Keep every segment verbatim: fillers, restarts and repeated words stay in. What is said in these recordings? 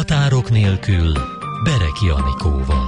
Határok nélkül Bereki Anikóval.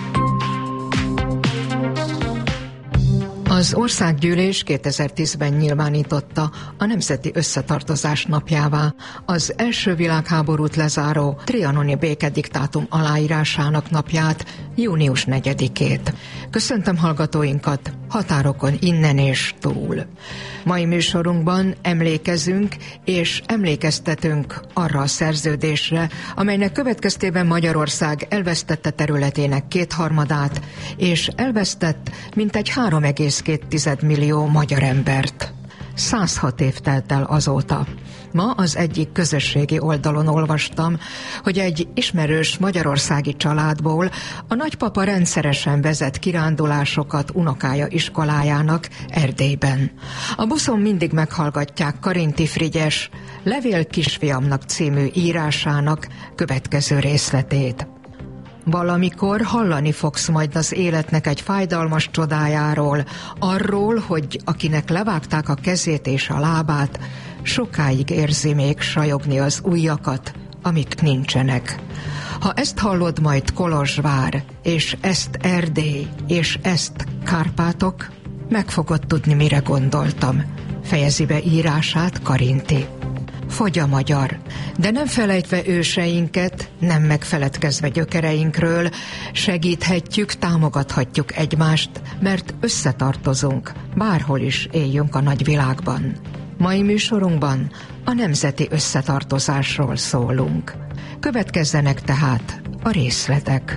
Az Országgyűlés kétezer-tízben nyilvánította a Nemzeti Összetartozás napjává az első világháborút lezáró trianoni békediktátum aláírásának napját, június negyedikét. Köszöntöm hallgatóinkat határokon innen és túl. Mai műsorunkban emlékezünk és emlékeztetünk arra a szerződésre, amelynek következtében Magyarország elvesztette területének kétharmadát, és elvesztett mintegy három egész két millió magyar embert. száz hat év telt el azóta. Ma az egyik közösségi oldalon olvastam, hogy egy ismerős magyarországi családból a nagypapa rendszeresen vezet kirándulásokat unokája iskolájának Erdélyben. A buszon mindig meghallgatják Karinti Frigyes Levél kisfiamnak című írásának következő részletét. Valamikor hallani fogsz majd az életnek egy fájdalmas csodájáról, arról, hogy akinek levágták a kezét és a lábát, sokáig érzi még sajogni az ujjakat, amik nincsenek. Ha ezt hallod majd Kolozsvár, és ezt Erdély, és ezt Kárpátok, meg fogod tudni, mire gondoltam. Fejezi be írását Karinti. Fogy a magyar, de nem felejtve őseinket, nem megfeledkezve gyökereinkről, segíthetjük, támogathatjuk egymást, mert összetartozunk, bárhol is éljünk a nagyvilágban. Mai műsorunkban a nemzeti összetartozásról szólunk. Következzenek tehát a részletek.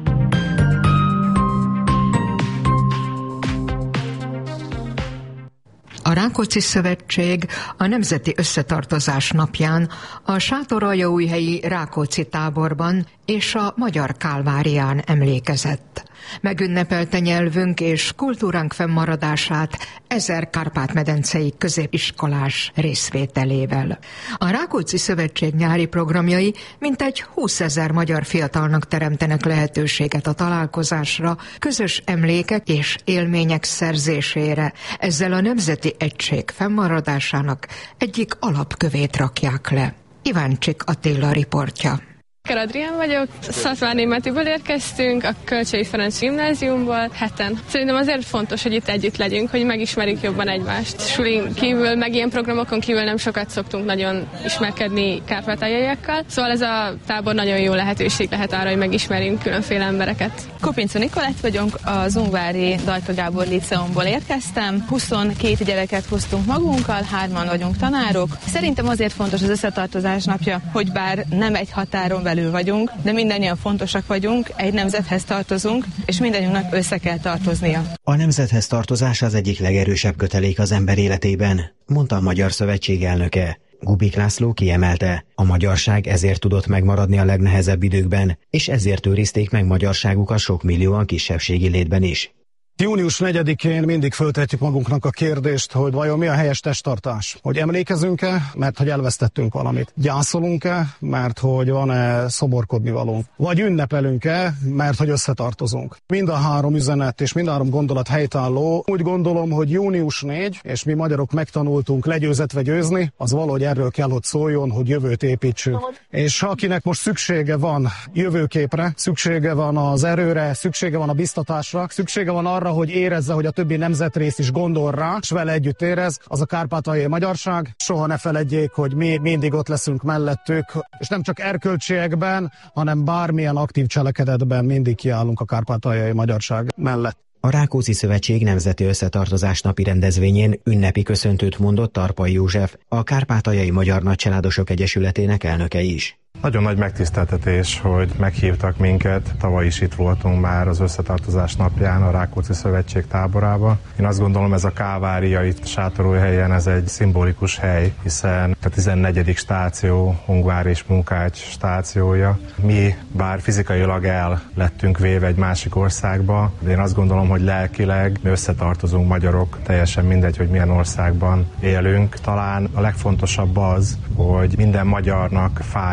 A Rákóczi Szövetség a Nemzeti Összetartozás napján a Sátoraljaújhelyi Rákóczi táborban és a Magyar Kálvárián emlékezett. Megünnepelte nyelvünk és kultúránk fennmaradását ezer kárpát-medencei középiskolás részvételével. A Rákóczi Szövetség nyári programjai mintegy húszezer magyar fiatalnak teremtenek lehetőséget a találkozásra, közös emlékek és élmények szerzésére. Ezzel a nemzeti egység fennmaradásának egyik alapkövét rakják le. Iváncsik Attila riportja. Ker Adrián vagyok, Szatmárnémetiből érkeztünk, a Kölcsei Ferenc gimnáziumból, heten. Szerintem azért fontos, hogy itt együtt legyünk, hogy megismerjük jobban egymást. Sulin kívül, meg ilyen programokon kívül nem sokat szoktunk nagyon ismerkedni kárpátaljaiakkal, szóval ez a tábor nagyon jó lehetőség lehet arra, hogy megismerjünk különféle embereket. Kopinczó Nikolett vagyok, az Ungvári Dajka Gábor Líceumból érkeztem, huszonkét gyereket hoztunk magunkkal, hárman vagyunk tanárok. Szerintem azért fontos az összetartozás napja, hogy bár nem egy határon belül vagyunk, de mindannyian fontosak vagyunk, egy nemzethez tartozunk, és mindannyiunknak össze kell tartoznia. A nemzethez tartozás az egyik legerősebb kötelék az ember életében, mondta a Magyar Szövetség elnöke. Gubik László kiemelte, a magyarság ezért tudott megmaradni a legnehezebb időkben, és ezért őrizték meg magyarságukat sok millióan kisebbségi létben is. június negyedikén mindig föltetjük magunknak a kérdést, hogy vajon mi a helyes testtartás. Hogy emlékezünk-e, mert hogy elvesztettünk valamit. Gyászolunk-e, mert hogy van-e szomorkodni valónk. Vagy ünnepelünk-e, mert hogy összetartozunk. Mind a három üzenet és mind a három gondolat helytálló. Úgy gondolom, hogy június negyedike, és mi magyarok megtanultunk legyőzetve győzni, az valahogy erről kell, hogy szóljon, hogy jövőt építsünk. És akinek most szüksége van jövőképre, szüksége van az erőre, szüksége van a biztatásra, szüksége van arra, hogy érezze, hogy a többi nemzetrész is gondol rá, és vele együtt érez, az a kárpátaljai magyarság. Soha ne feledjék, hogy mi mindig ott leszünk mellettük, és nem csak erkölcsiekben, hanem bármilyen aktív cselekedetben mindig kiállunk a kárpátaljai magyarság mellett. A Rákóczi Szövetség Nemzeti Összetartozás napi rendezvényén ünnepi köszöntőt mondott Tarpai József, a Kárpátaljai Magyar Nagycsaládosok Egyesületének elnöke is. Nagyon nagy megtiszteltetés, hogy meghívtak minket. Tavaly is itt voltunk már az Összetartozás napján a Rákóczi Szövetség táborába. Én azt gondolom, ez a Kálvária itt Sátorújhelyen, ez egy szimbolikus hely, hiszen a tizennegyedik stáció, Ungvár és Munkács stációja. Mi bár fizikailag el lettünk véve egy másik országba, de én azt gondolom, hogy lelkileg mi összetartozunk magyarok, teljesen mindegy, hogy milyen országban élünk. Talán a legfontosabb az, hogy minden magyarnak fáj, hogy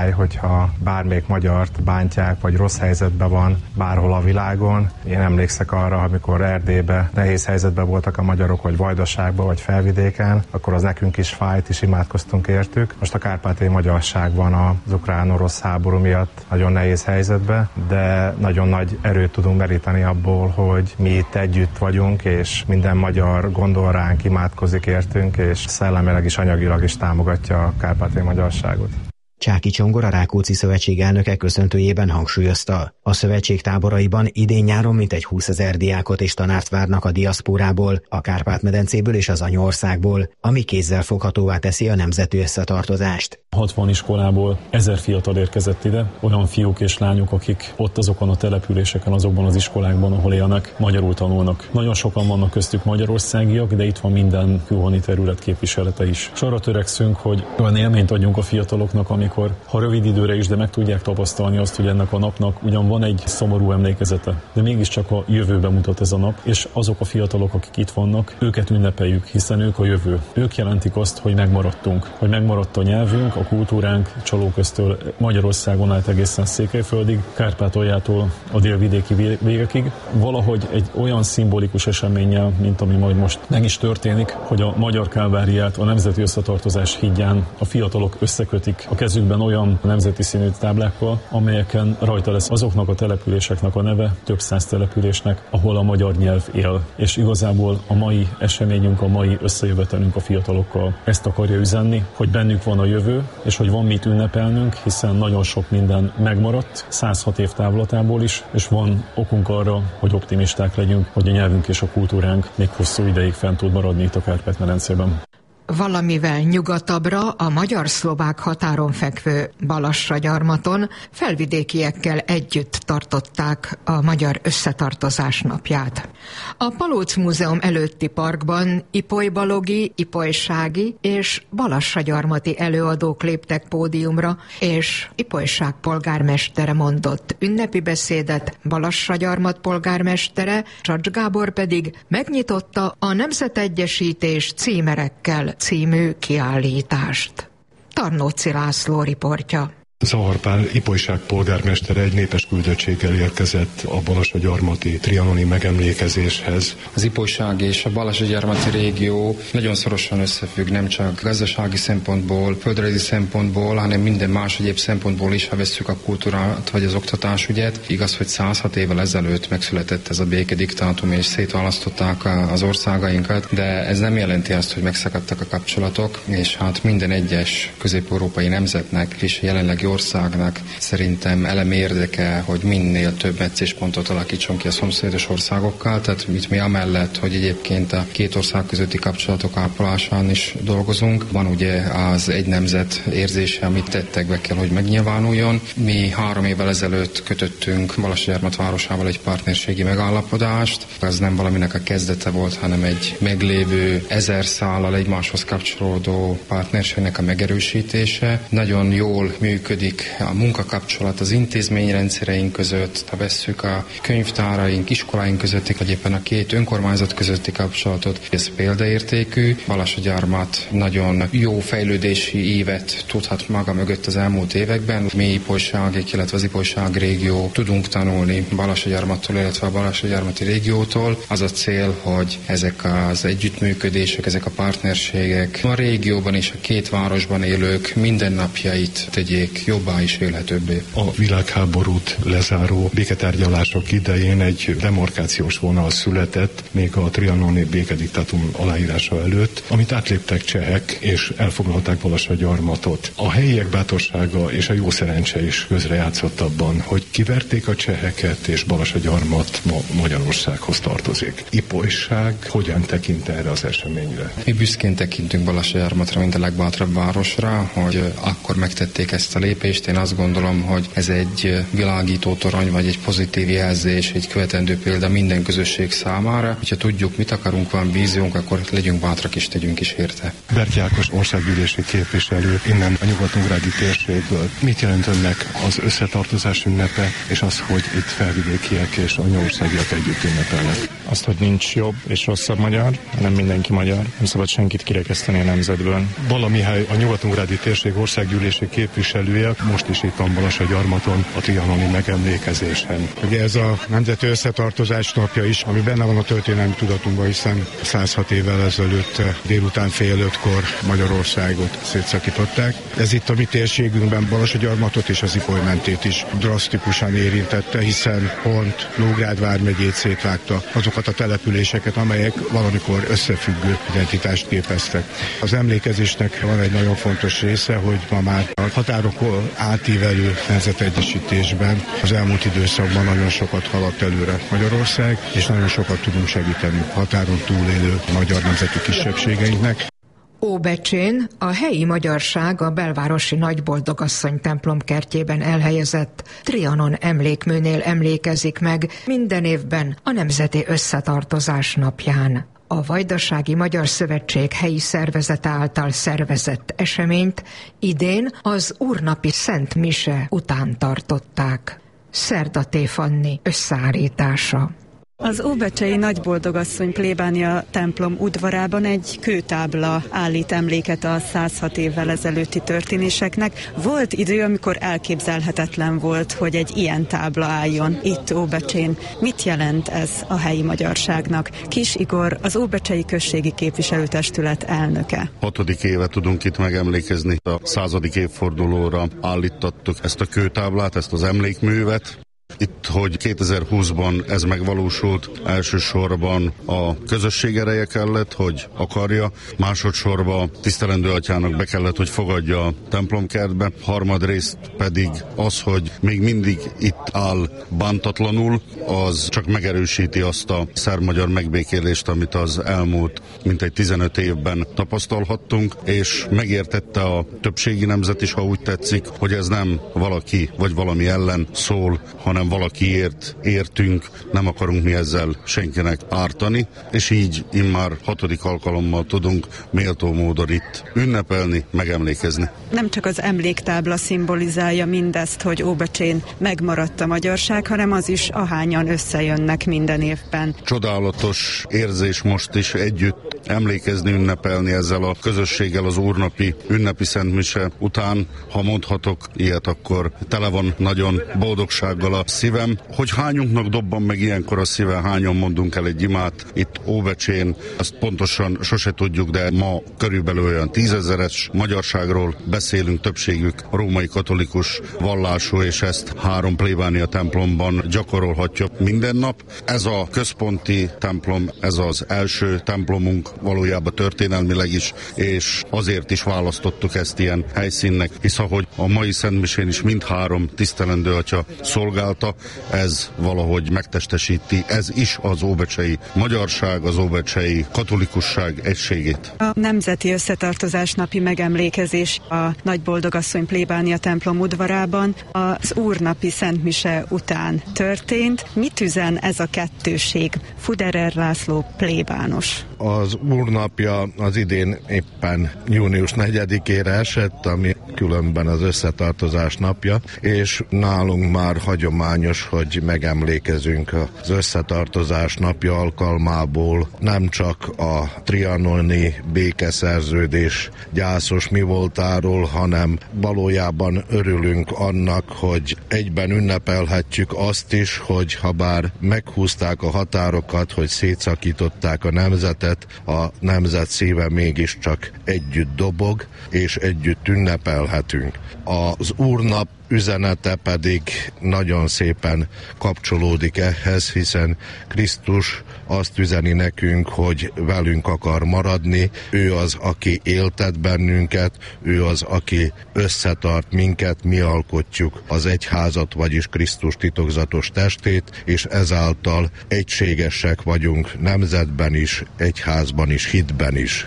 hogyha bármelyik magyart bántják, vagy rossz helyzetben van bárhol a világon. Én emlékszek arra, amikor Erdélyben nehéz helyzetben voltak a magyarok, vagy Vajdaságban, vagy Felvidéken, akkor az nekünk is fájt, és imádkoztunk értük. Most a kárpátaljai magyarság van az ukrán-orosz háború miatt nagyon nehéz helyzetben, de nagyon nagy erőt tudunk meríteni abból, hogy mi itt együtt vagyunk, és minden magyar gondol ránk, imádkozik értünk, és szellemileg is, anyagilag is támogatja a kárpátaljai magyarságot. Csáky Csongor, a Rákóczi Szövetség elnöke köszöntőjében hangsúlyozta, a szövetség táboraiban idén-nyáron mintegy húszezer diákot és tanárt várnak a diaszpórából, a Kárpát-medencéből és az anyaországból, ami kézzel foghatóvá teszi a nemzeti összetartozást. hatvan iskolából ezer fiatal érkezett ide, olyan fiúk és lányok, akik ott azokon a településeken, azokban az iskolákban, ahol élnek, magyarul tanulnak. Nagyon sokan vannak köztük magyarországiak, de itt van minden külhoni terület képviselete is. És arra törekszünk, hogy olyan élményt adjunk a fiataloknak, amikor, ha rövid időre is, de meg tudják tapasztalni azt, hogy ennek a napnak ugyan van egy szomorú emlékezete, de mégiscsak a jövőbe mutat ez a nap, és azok a fiatalok, akik itt vannak, őket ünnepeljük, hiszen ők a jövő. Ők jelentik azt, hogy megmaradtunk, hogy megmaradt a nyelvünk, a kultúránk Csalóköztől Magyarországon át egészen Székelyföldig, Kárpátaljától a délvidéki végekig. Valahogy egy olyan szimbolikus eseménnyel, mint ami majd most meg is történik, hogy a magyar Kálváriát a nemzeti összetartozás hídján a fiatalok összekötik a kezükben olyan nemzeti színű táblákkal, amelyeken rajta lesz azoknak a településeknek a neve, több száz településnek, ahol a magyar nyelv él. És igazából a mai eseményünk, a mai összejövetelünk a fiatalokkal ezt akarja üzenni, hogy bennük van a jövő, és hogy van mit ünnepelnünk, hiszen nagyon sok minden megmaradt, száz hat év távlatából is, és van okunk arra, hogy optimisták legyünk, hogy a nyelvünk és a kultúránk még hosszú ideig fent tud maradni itt a Kárpát-medencében. Valamivel nyugatabbra, a magyar-szlovák határon fekvő Balassagyarmaton felvidékiekkel együtt tartották a Magyar Összetartozás napját. A Palóc Múzeum előtti parkban ipolybalogi, ipolysági és balassagyarmati előadók léptek pódiumra, és Ipolyság polgármestere mondott ünnepi beszédet, Balassagyarmat polgármestere, Csacs Gábor pedig megnyitotta a Nemzetegyesítés címerekkel című kiállítást. Tarnóci László riportja. Zahar Pál Ipolyság polgármestere egy népes küldöttséggel érkezett a balassagyarmati trianoni megemlékezéshez. Az Ipolyság és a balassagyarmati régió nagyon szorosan összefügg, nem csak gazdasági szempontból, földrajzi szempontból, hanem minden más egyéb szempontból is, ha vesszük a kultúrát vagy az oktatásügyet. Igaz, hogy száz hat évvel ezelőtt megszületett ez a békediktátum, és szétválasztották az országainkat, de ez nem jelenti azt, hogy megszakadtak a kapcsolatok, és hát minden egyes közép-európai nemzetnek és jelenlegi országnak szerintem elemi érdeke, hogy minél több meccéspontot alakítson ki a szomszédos országokkal, tehát itt mi amellett, hogy egyébként a két ország közötti kapcsolatok ápolásán is dolgozunk. Van ugye az egy nemzet érzése, amit tettekbe kell, hogy megnyilvánuljon. Mi három évvel ezelőtt kötöttünk Balassagyarmat városával egy partnerségi megállapodást. Ez nem valaminek a kezdete volt, hanem egy meglévő ezer szállal egymáshoz kapcsolódó partnerségnek a megerősítése. Nagyon jól működik a munkakapcsolat az intézményrendszereink között, ha vesszük a könyvtáraink, iskoláink közötti, vagy éppen a két önkormányzat közötti kapcsolatot. Ez példaértékű. Balassagyarmat nagyon jó fejlődési évet tudhat maga mögött az elmúlt években. Mi ipolyságik, illetve az Ipolyság régió tudunk tanulni Balassagyarmattól, illetve a balassagyarmati régiótól. Az a cél, hogy ezek az együttműködések, ezek a partnerségek a régióban és a két városban élők mindennapjait tegyék jobbá és élhetőbbé. A világháborút lezáró béketárgyalások idején egy demarkációs vonal született még a trianoni békediktátum aláírása előtt, amit átléptek csehek és elfoglalták Balassagyarmatot. A helyiek bátorsága és a jó szerencse is közrejátszott abban, hogy kiverték a cseheket, és Balassagyarmat ma Magyarországhoz tartozik. Ipolyság hogyan tekint erre az eseményre? Mi büszkén tekintünk Balassagyarmatra, mint a legbátrabb városra, hogy akkor megtették ezt a lépést. Én azt gondolom, hogy ez egy világító torony, vagy egy pozitív jelzés, egy követendő példa minden közösség számára. Ha tudjuk, mit akarunk, van víziónk, akkor legyünk bátrak és tegyünk is érte. Berki Ákos országgyűlési képviselő innen a nyugat-nógrádi térségből. Mit jelent önnek az összetartozás ünnepe, és az, hogy itt felvidékiek és anyaországiak együtt ünnepelnek? Azt, hogy nincs jobb és rosszabb magyar, hanem mindenki magyar. Nem szabad senkit kirekeszteni a nemzetből. Balla Mihály, a nyugat-nógrádi térség országgyűlési képviselője, vagyok. Most is itt van Balassagyarmaton a trianoni megemlékezésen. Ugye ez a Nemzeti Összetartozás napja is, ami benne van a történelmi tudatunkban, hiszen száz hat évvel ezelőtt délután fél ötkor Magyarországot szétszakították. Ez itt a mi térségünkben Balassagyarmatot és az Ipoly mentét is drasztikusan érintette, hiszen pont Nógrád vármegyét szétvágta, azokat a településeket, amelyek valamikor összefüggő identitást képeztek. Az emlékezésnek van egy nagyon fontos része, hogy ma már a határokon átívelő nemzetegyesítésben az elmúlt időszakban nagyon sokat haladt előre Magyarország, és nagyon sokat tudunk segíteni határon túlélő magyar nemzeti kisebbségeinknek. Óbecsén a helyi magyarság a belvárosi Nagyboldogasszony templom kertjében elhelyezett Trianon emlékműnél emlékezik meg minden évben a Nemzeti Összetartozás napján. A Vajdasági Magyar Szövetség helyi szervezete által szervezett eseményt idén az úrnapi Szent Mise után tartották. Szerdaté Fanni összeállítása. Az óbecsei Nagyboldogasszony plébánia templom udvarában egy kőtábla állít emléket a száz hat évvel ezelőtti történéseknek. Volt idő, amikor elképzelhetetlen volt, hogy egy ilyen tábla álljon itt Óbecsén. Mit jelent ez a helyi magyarságnak? Kis Igor, az Óbecsei Községi Képviselőtestület elnöke. Hatodik éve tudunk itt megemlékezni. A századik évfordulóra állítottuk ezt a kőtáblát, ezt az emlékművet. Itt, hogy kétezer-húszban ez megvalósult, elsősorban a közösség ereje kellett, hogy akarja, másodszorban tisztelendő atyának be kellett, hogy fogadja a templomkertbe, harmadrészt pedig az, hogy még mindig itt áll bántatlanul, az csak megerősíti azt a szerb-magyar megbékélést, amit az elmúlt mintegy tizenöt évben tapasztalhattunk, és megértette a többségi nemzet is, ha úgy tetszik, hogy ez nem valaki vagy valami ellen szól, hanem valakiért értünk, nem akarunk mi ezzel senkinek ártani, és így immár hatodik alkalommal tudunk méltó módon itt ünnepelni, megemlékezni. Nem csak az emléktábla szimbolizálja mindezt, hogy Óbecsén megmaradt a magyarság, hanem az is, ahányan összejönnek minden évben. Csodálatos érzés most is együtt emlékezni, ünnepelni ezzel a közösséggel az úrnapi ünnepi Szent Mise után. Ha mondhatok ilyet, akkor tele van nagyon boldogsággal a szívem, hogy hányunknak dobban meg ilyenkor a szíve, hányan mondunk el egy imát itt Óbecsén, azt pontosan sose tudjuk, de ma körülbelül olyan tízezeres magyarságról beszélünk, többségük római katolikus vallású, és ezt három plébánia templomban gyakorolhatja minden nap. Ez a központi templom, ez az első templomunk valójában történelmileg is, és azért is választottuk ezt ilyen helyszínnek, hisz ahogy a mai szentmisén is mindhárom tisztelendő atya szolgálta, ez valahogy megtestesíti, ez is az óbecsei magyarság, az óbecsei katolikusság egységét. A Nemzeti Összetartozás napi megemlékezés a Nagyboldogasszony plébánia templom udvarában az úrnapi Szent Mise után történt. Mit üzen ez a kettőség? Fuderer László plébános. Az úrnapja az idén éppen június negyedikére esett, ami különben az összetartozás napja, és nálunk már hagyományos, hogy megemlékezünk az összetartozás napja alkalmából nem csak a trianoni békeszerződés gyászos mi voltáról, hanem valójában örülünk annak, hogy egyben ünnepelhetjük azt is, hogy ha bár meghúzták a határokat, hogy szétszakították a nemzetet, a nemzet szíve mégiscsak együtt dobog, és együtt ünnepelhetünk. Az úrnap üzenete pedig nagyon szépen kapcsolódik ehhez, hiszen Krisztus azt üzeni nekünk, hogy velünk akar maradni, ő az, aki éltet bennünket, ő az, aki összetart minket, mi alkotjuk az egyházat, vagyis Krisztus titokzatos testét, és ezáltal egységesek vagyunk nemzetben is, egyházban is, hitben is.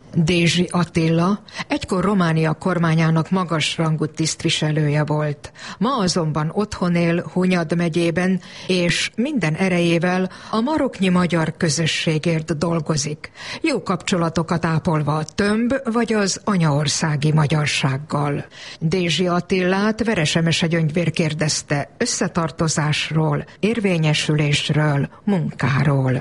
Dézsi Attila egykor Románia kormányának magasrangú tisztviselője volt. Ma azonban otthon él Hunyad megyében, és minden erejével a maroknyi magyar közösségért dolgozik, jó kapcsolatokat ápolva a tömb vagy az anyaországi magyarsággal. Dézsi Attilát Veresemese Gyöngyvér kérdezte összetartozásról, érvényesülésről, munkáról.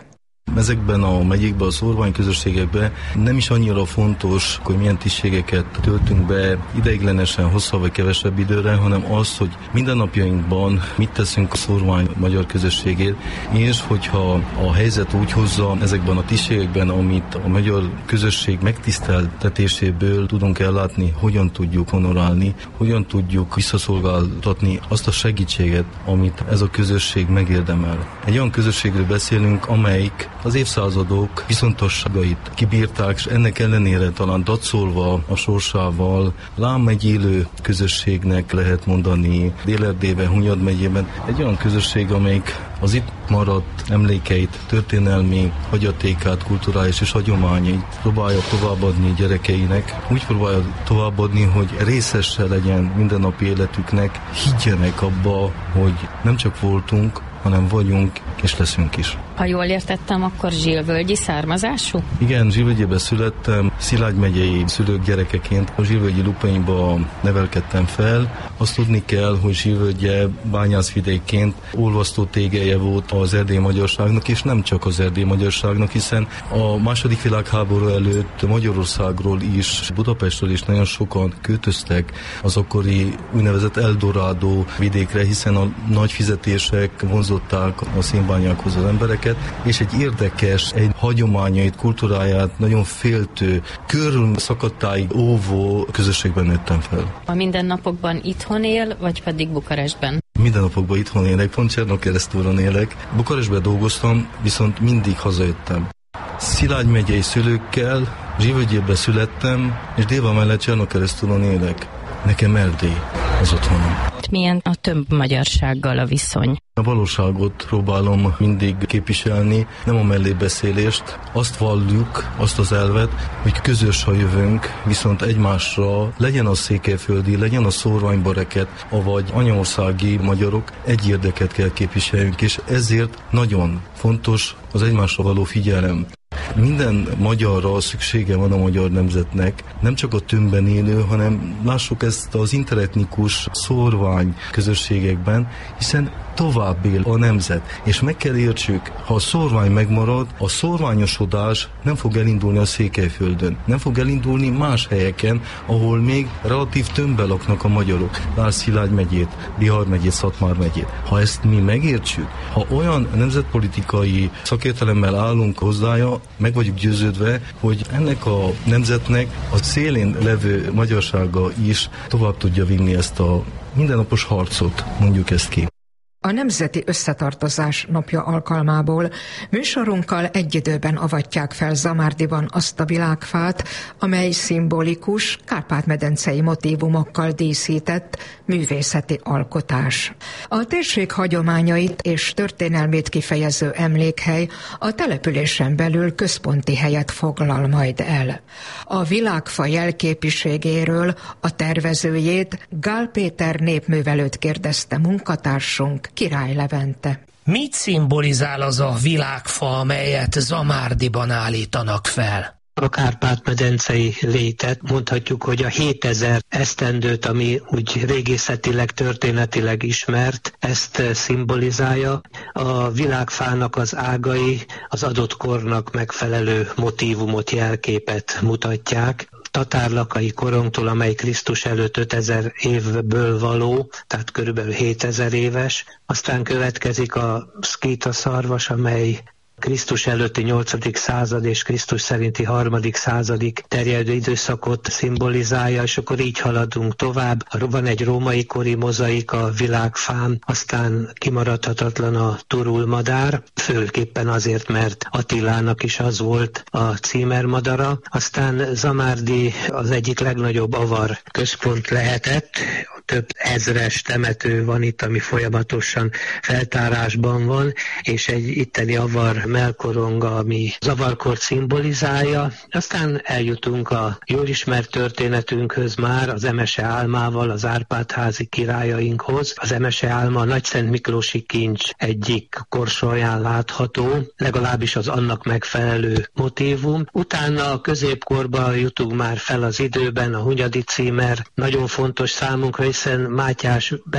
Ezekben a megyékben, a szórványközösségekben nem is annyira fontos, hogy milyen tisztségeket töltünk be ideiglenesen, hosszabb vagy kevesebb időre, hanem az, hogy mindennapjainkban mit teszünk a szórvány magyar közösségért, és hogyha a helyzet úgy hozza ezekben a tisztségekben, amit a magyar közösség megtiszteltetéséből tudunk ellátni, hogyan tudjuk honorálni, hogyan tudjuk visszaszolgáltatni azt a segítséget, amit ez a közösség megérdemel. Egy olyan közösségről beszélünk, amelyik az évszázadok viszontosságait kibírták, és ennek ellenére talán dacolva a sorsával lám egy élő közösségnek lehet mondani Dél-Erdélyben, Hunyad megyében. Egy olyan közösség, amelyik az itt maradt emlékeit, történelmi hagyatékát, kulturális és hagyományait próbálja továbbadni gyerekeinek. Úgy próbálja továbbadni, hogy részese legyen mindennapi életüknek, higgyenek abba, hogy nem csak voltunk, hanem vagyunk és leszünk is. Ha jól értettem, akkor zsilvölgyi származású? Igen, Zsilvölgyében születtem, Szilágy megyei szülők gyerekeként a Zsilvölgyi Lupainba nevelkedtem fel. Azt tudni kell, hogy Zsilvölgye bányászvidékként olvasztó tégelye volt az erdélyi magyarságnak, és nem csak az erdélyi magyarságnak, hiszen a második világháború előtt Magyarországról is, Budapestről is nagyon sokan költöztek az akkori úgynevezett Eldorado vidékre, hiszen a nagy fizetések vonzották a szénbányákhoz az embereket, és egy érdekes, egy hagyományait, kultúráját nagyon féltő, körül szakadtáig óvó közösségben nőttem fel. A mindennapokban itthon él, vagy pedig Bukarestben? Mindennapokban itthon élek, pont Csernókeresztúron élek. Bukarestben dolgoztam, viszont mindig hazajöttem. Szilágy megyei szülőkkel, Zsilvölgyében születtem, és Déva mellett Csernókeresztúron élek. Nekem Erdély az otthonom. Milyen a több magyarsággal a viszony? A valóságot próbálom mindig képviselni, nem a mellébeszélést. Azt valljuk, azt az elvet, hogy közös a jövőnk, viszont egymásra, legyen a székelyföldi, legyen a szórványbareket, avagy anyaországi magyarok, egy érdeket kell képviseljünk, és ezért nagyon fontos az egymásra való figyelem. Minden magyarra szüksége van a magyar nemzetnek, nem csak a tömbben élő, hanem lássuk ezt az interetnikus szórvány közösségekben, hiszen tovább él a nemzet. És meg kell értsük, ha a szórvány megmarad, a szórványosodás nem fog elindulni a Székelyföldön, nem fog elindulni más helyeken, ahol még relatív tömbben laknak a magyarok. Lásd Szilágy megyét, Bihar megyét, Szatmár megyét. Ha ezt mi megértsük, ha olyan nemzetpolitikai szakértelemmel állunk hozzája, meg vagyunk győződve, hogy ennek a nemzetnek a szélén levő magyarsága is tovább tudja vinni ezt a mindennapos harcot, mondjuk ezt ki. A Nemzeti Összetartozás napja alkalmából műsorunkkal egy időben avatják fel Zamárdiban azt a világfát, amely szimbolikus, kárpát-medencei motívumokkal díszített művészeti alkotás. A térség hagyományait és történelmét kifejező emlékhely a településen belül központi helyet foglal majd el. A világfa jelképiségéről, a tervezőjét, Gál Péter népművelőt kérdezte munkatársunk, Király Levente. Mit szimbolizál az a világfa, amelyet Zamárdiban állítanak fel? A kárpát-medencei létet, mondhatjuk, hogy a hétezer esztendőt, ami úgy régészetileg, történetileg ismert, ezt szimbolizálja. A világfának az ágai az adott kornak megfelelő motívumot, jelképet mutatják. Tatárlakai korongtól, amely Krisztus előtt ötezer évből való, tehát körülbelül hétezer éves. Aztán következik a szkíta szarvas, amely Krisztus előtti nyolcadik század és Krisztus szerinti harmadik századig terjedő időszakot szimbolizálja, és akkor így haladunk tovább. Van egy római kori mozaik a világfán, aztán kimaradhatatlan a turulmadár, főképpen azért, mert Attilának is az volt a címermadara. Aztán Zamárdi az egyik legnagyobb avar központ lehetett, több ezres temető van itt, ami folyamatosan feltárásban van, és egy itteni avar mellkoronga, ami zavarkort szimbolizálja. Aztán eljutunk a jól ismert történetünkhöz már, az Emese Álmával, az Árpád-házi királyainkhoz. Az Emese Álma a Nagyszent Miklósi kincs egyik korsolyán látható, legalábbis az annak megfelelő motívum. Utána a középkorba jutunk már fel az időben, a Hunyadi címer nagyon fontos számunkra, hiszen Mátyás bele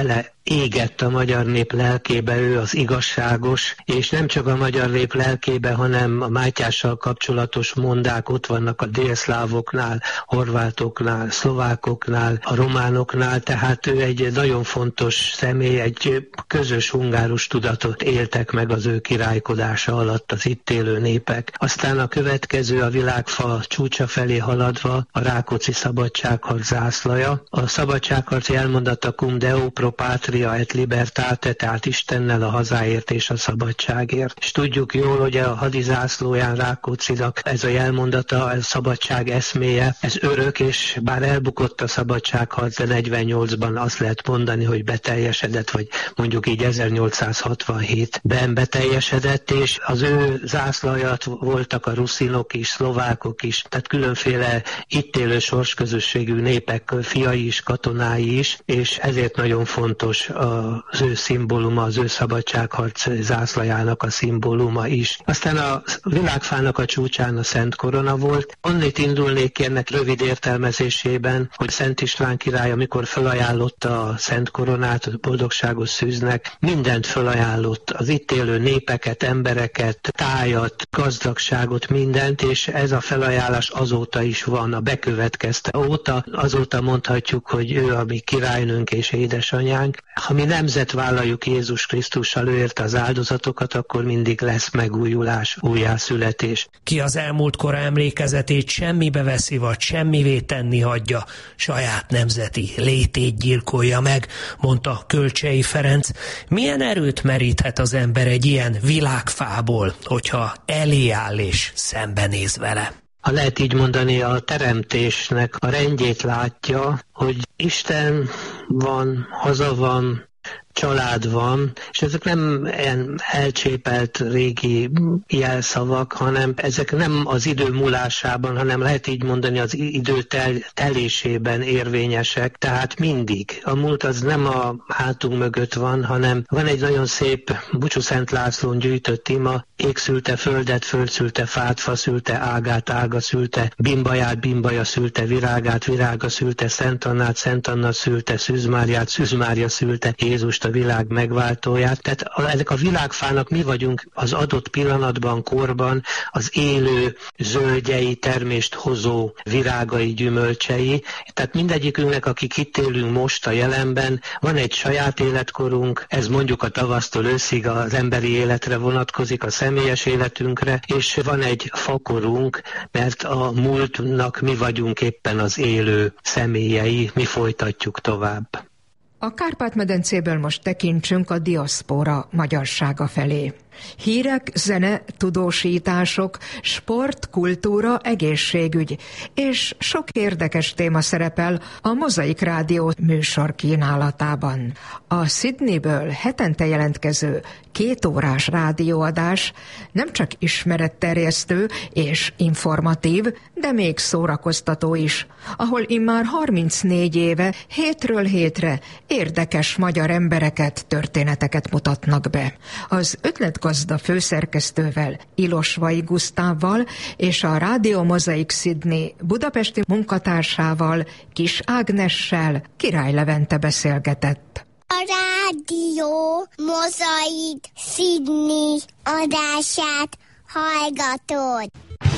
égett a magyar nép lelkébe, ő az igazságos, és nem csak a magyar nép lelkébe, hanem a Mátyással kapcsolatos mondák ott vannak a délszlávoknál, horvátoknál, szlovákoknál, a románoknál, tehát ő egy nagyon fontos személy, egy közös hungárus tudatot éltek meg az ő királykodása alatt az itt élő népek. Aztán a következő a világfa csúcsa felé haladva a Rákóczi szabadságharc zászlaja. A szabadságharci elmondata cum Deo pro patria et libertate, tehát Istennel a hazáért és a szabadságért. És tudjuk jól, hogy a hadizászlóján Rákóczinak ez a jelmondata, a szabadság eszméje, ez örök, és bár elbukott a szabadságharc, de negyvennyolcban azt lehet mondani, hogy beteljesedett, vagy mondjuk így ezernyolcszázhatvanhétben beteljesedett, és az ő zászlajat voltak a ruszinok is, szlovákok is, tehát különféle itt élő sorsközösségű népek fiai is, katonái is, és ezért nagyon fontos az ő szimbóluma, az ő szabadságharc zászlajának a szimbóluma is. Aztán a világfának a csúcsán a Szent Korona volt. Onnét indulnék ki ennek rövid értelmezésében, hogy Szent István király, amikor felajánlotta a Szent Koronát, a boldogságos szűznek, mindent felajánlott, az itt élő népeket, embereket, tájat, gazdagságot, mindent, és ez a felajánlás azóta is van, a bekövetkezte óta. Azóta mondhatjuk, hogy ő a mi királynőnk és édesanyánk. Ha mi nemzet vállaljuk Jézus Krisztussal, ő érte az áldozatokat, akkor mindig lesz megújulás, újjászületés. Ki az elmúlt kora emlékezetét semmibe veszi, vagy semmivé tenni hagyja, saját nemzeti létét gyilkolja meg, mondta Kölcsey Ferenc. Milyen erőt meríthet az ember egy ilyen világfából, hogyha elé áll és szembenéz vele? Ha lehet így mondani, a teremtésnek a rendjét látja, hogy Isten van, haza van, család van, és ezek nem ilyen elcsépelt régi jelszavak, hanem ezek nem az idő múlásában, hanem lehet így mondani az idő tel- telésében érvényesek, tehát mindig. A múlt az nem a hátunk mögött van, hanem van egy nagyon szép Bucsú Szent Lászlón gyűjtött ima, ég szülte földet, föld szülte fát, fa szülte ágát, ága szülte bimbaját, bimbaja szülte virágát, virága szülte Szent Annát, Szent Anna szülte Szűz Máriát, Szűz Mária szülte Jézust, a világ megváltóját. Tehát a, ezek a világfának mi vagyunk az adott pillanatban, korban az élő zöldjei, termést hozó virágai, gyümölcsei. Tehát mindegyikünknek, akik itt élünk most a jelenben, van egy saját életkorunk, ez mondjuk a tavasztól őszig az emberi életre vonatkozik, a személyes életünkre, és van egy fakorunk, mert a múltnak mi vagyunk éppen az élő személyei, mi folytatjuk tovább. A Kárpát-medencéből most tekintsünk a diaszpora magyarsága felé. Hírek, zene, tudósítások, sport, kultúra, egészségügy, és sok érdekes téma szerepel a Mozaik Rádió műsor kínálatában. A Sydneyből hetente jelentkező kétórás rádióadás nem csak ismeretterjesztő és informatív, de még szórakoztató is, ahol immár harmincnégy éve hétről hétre érdekes magyar embereket, történeteket mutatnak be. Az ötletgazda főszerkesztővel, Ilosvai Gusztávval és a Rádió Mozaik Sydney budapesti munkatársával, Kis Ágnessel Király Levente beszélgetett. A Rádió Mozaik Sydney adását hallgatod.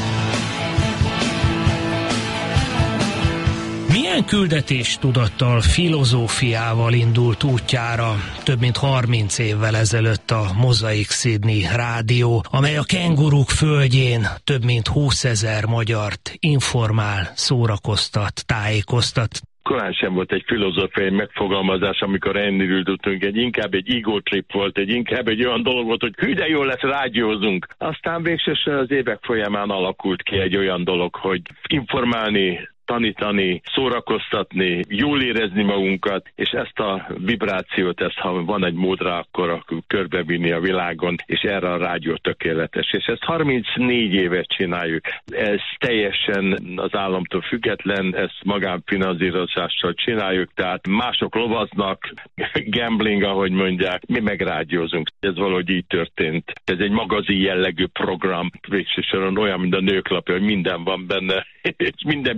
Milyen küldetéstudattal, filozófiával indult útjára több mint harminc évvel ezelőtt a Mozaik Sydney rádió, amely a kenguruk földjén több mint húszezer magyart informál, szórakoztat, tájékoztat. Korán sem volt egy filozófiai megfogalmazás, amikor elindultunk, egy inkább egy ego trip volt, egy inkább egy olyan dolog volt, hogy hű de jól lesz, rádiózunk. Aztán végsősorban az évek folyamán alakult ki egy olyan dolog, hogy informálni, tanítani, szórakoztatni, jól érezni magunkat, és ezt a vibrációt, ezt, ha van egy mód rá, akkor, akkor körbevinni a világon, és erre a rádió tökéletes. És ezt harmincnégy évet csináljuk. Ez teljesen az államtól független, ezt magánfinanszírozással csináljuk, tehát mások lovaznak, gambling, ahogy mondják, mi meg rádiózunk. Ez valahogy így történt. Ez egy magazin jellegű program, végső soron olyan, mint a Nőklapja, hogy minden van benne, és mindenből egy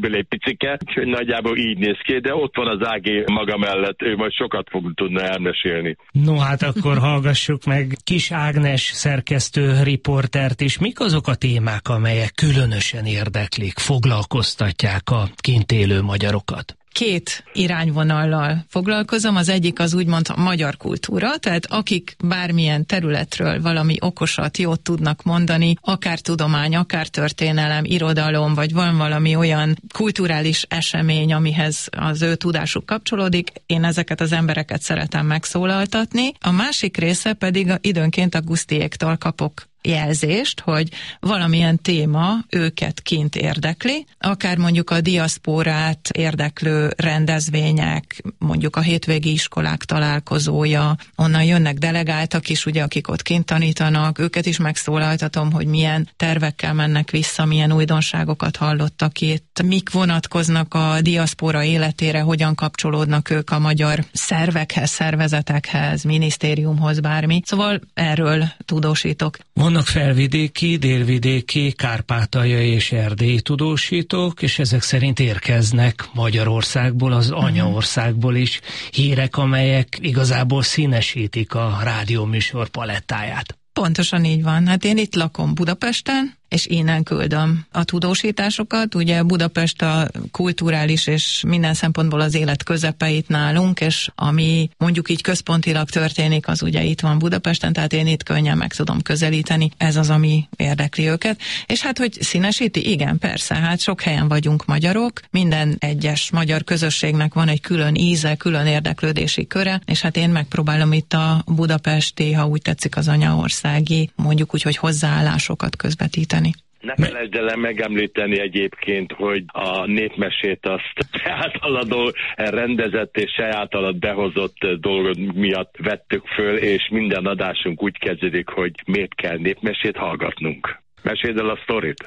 picike, úgyhogy nagyjából így néz ki, de ott van az Ági maga mellett, ő majd sokat fog tudni elmesélni. No hát akkor hallgassuk meg Kis Ágnes szerkesztő riportert is. Mik azok a témák, amelyek különösen érdeklik, foglalkoztatják a kint élő magyarokat? Két irányvonallal foglalkozom, az egyik az úgymond a magyar kultúra, tehát akik bármilyen területről valami okosat, jót tudnak mondani, akár tudomány, akár történelem, irodalom, vagy van valami olyan kulturális esemény, amihez az ő tudásuk kapcsolódik, én ezeket az embereket szeretem megszólaltatni. A másik része pedig időnként a Gusztiéktól kapok jelzést, hogy valamilyen téma őket kint érdekli, akár mondjuk a diaszpórát érdeklő rendezvények, mondjuk a hétvégi iskolák találkozója, onnan jönnek delegáltak is, ugye, akik ott kint tanítanak, őket is megszólaltatom, hogy milyen tervekkel mennek vissza, milyen újdonságokat hallottak itt, mik vonatkoznak a diaszpóra életére, hogyan kapcsolódnak ők a magyar szervekhez, szervezetekhez, minisztériumhoz, bármi. Szóval erről tudósítok. Vannak felvidéki, délvidéki, kárpátaljai és erdélyi tudósítók, és ezek szerint érkeznek Magyarországból, az anyaországból is hírek, amelyek igazából színesítik a rádióműsor palettáját. Pontosan így van. Hát én itt lakom Budapesten, és innen küldöm a tudósításokat. Ugye Budapest a kulturális és minden szempontból az élet közepeit nálunk, és ami mondjuk így központilag történik, az ugye itt van Budapesten, tehát én itt könnyen meg tudom közelíteni. Ez az, ami érdekli őket. És hát, hogy színesíti? Igen, persze. Hát sok helyen vagyunk magyarok, minden egyes magyar közösségnek van egy külön íze, külön érdeklődési köre, és hát én megpróbálom itt a budapesti, ha úgy tetszik, az anyaországi, mondjuk úgy, hogy hozzáállásokat közvetíteni. Ne felejtsd el megemlíteni egyébként, hogy a népmesét azt te általad rendezett és te általad behozott dolgod miatt vettük föl, és minden adásunk úgy kezdődik, hogy miért kell népmesét hallgatnunk. Meséld el a sztorit!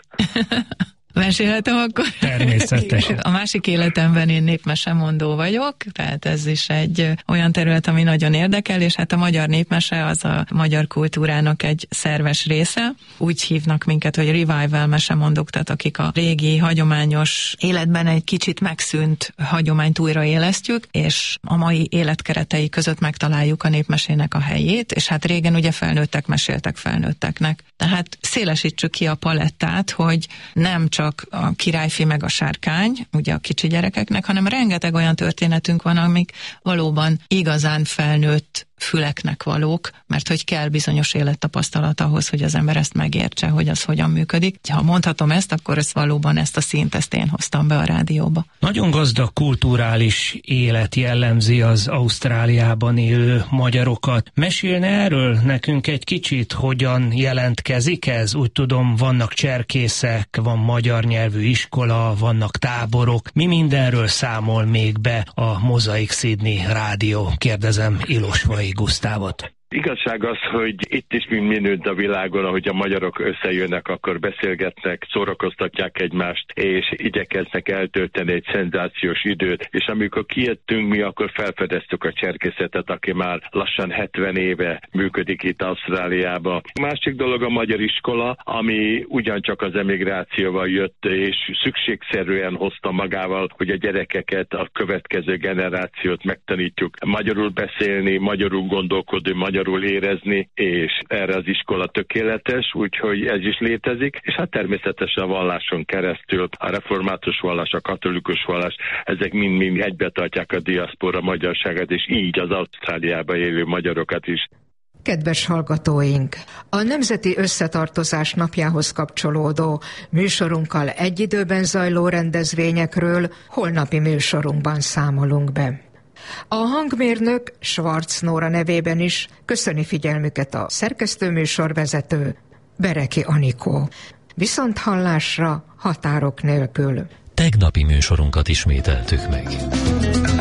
Mesélhetem akkor? Természetesen. A másik életemben én népmesemondó vagyok, tehát ez is egy olyan terület, ami nagyon érdekel, és hát a magyar népmese az a magyar kultúrának egy szerves része. Úgy hívnak minket, hogy revival mesemondók, tehát akik a régi, hagyományos életben egy kicsit megszűnt hagyományt újraélesztjük, és a mai életkeretei között megtaláljuk a népmesének a helyét, és hát régen ugye felnőttek meséltek felnőtteknek. Tehát szélesítsük ki a palettát, hogy nem csak a királyfi meg a sárkány, ugye a kicsi gyerekeknek, hanem rengeteg olyan történetünk van, amik valóban igazán felnőtt füleknek valók, mert hogy kell bizonyos élettapasztalat ahhoz, hogy az ember ezt megértse, hogy az hogyan működik. Ha mondhatom ezt, akkor ezt valóban ezt a színt, ezt én hoztam be a rádióba. Nagyon gazdag kulturális élet jellemzi az Ausztráliában élő magyarokat. Mesélne erről nekünk egy kicsit, hogyan jelentkezik ez? Úgy tudom, vannak cserkészek, van magyar nyelvű iskola, vannak táborok. Mi mindenről számol még be a Mozaik Sydney rádió? Kérdezem Ilosvai Gusztávot. Igazság az, hogy itt is, mint mindenütt a világon, ahogy a magyarok összejönnek, akkor beszélgetnek, szórakoztatják egymást, és igyekeznek eltölteni egy szenzációs időt. És amikor kijöttünk mi, akkor felfedeztük a cserkészetet, aki már lassan hetven éve működik itt Ausztráliában. Másik dolog a magyar iskola, ami ugyancsak az emigrációval jött, és szükségszerűen hozta magával, hogy a gyerekeket, a következő generációt megtanítjuk magyarul beszélni, magyarul gondolkodni, magyarul érezni, és erre az iskola tökéletes, úgyhogy ez is létezik, és hát természetesen a valláson keresztül, a református vallás, a katolikus vallás, ezek mind-mind egybe tartják a diaszpora magyarságát, és így az Ausztráliában élő magyarokat is. Kedves hallgatóink! A Nemzeti Összetartozás napjához kapcsolódó műsorunkkal egy időben zajló rendezvényekről holnapi műsorunkban számolunk be. A hangmérnök Schwarz Nóra nevében is köszöni figyelmüket a szerkesztőműsorvezető Bereki Anikó. Viszont hallásra határok nélkül. Tegnapi műsorunkat ismételtük meg.